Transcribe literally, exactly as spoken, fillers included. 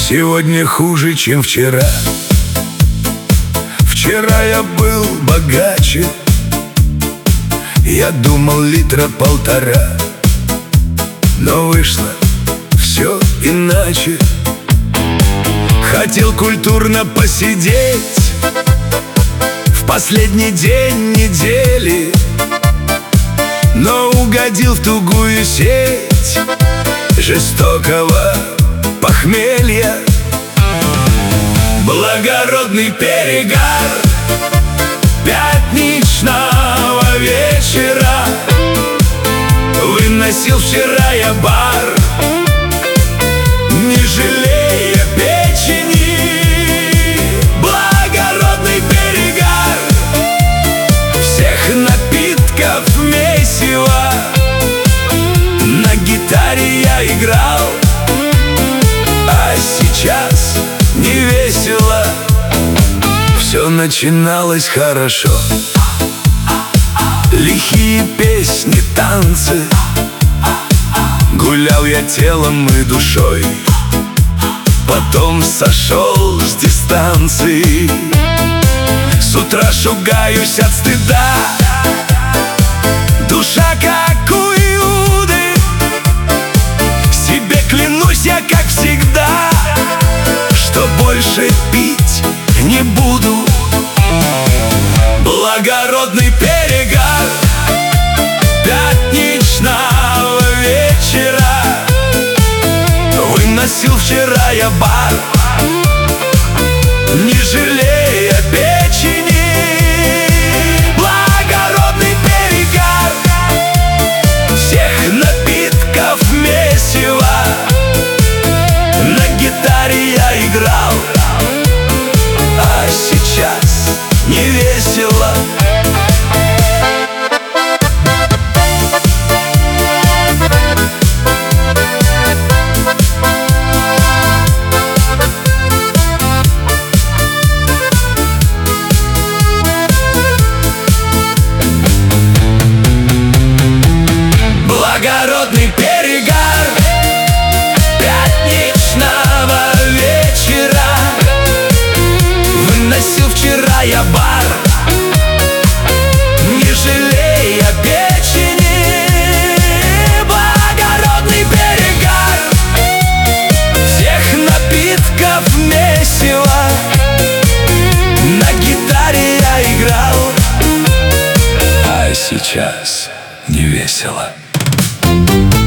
Сегодня хуже, чем вчера. Вчера я был богаче, я думал литра полтора, но вышло все иначе. Хотел культурно посидеть в последний день недели, но угодил в тугую сеть жестокого похмелья. Благородный перегар пятничного вечера выносил вчера я бар, не жалея печени. Благородный перегар всех напитков месиво, на гитаре я играл, а сейчас не весело. Все начиналось хорошо, лихие песни, танцы, гулял я телом и душой, потом сошел с дистанции. С утра шугаюсь от стыда, душа как у Иуды. Себе клянусь я, как всегда, что больше пить не буду. Благородный перегар пятничного вечера выносил вчера я бар, не жалея печени. Благородный перегар всех напитков месиво, на гитаре я играл, а сейчас не весело. Благородный перегар пятничного вечера выносил вчера я бар, не жалея печени. Благородный перегар всех напитков месиво, на гитаре я играл, а сейчас не весело.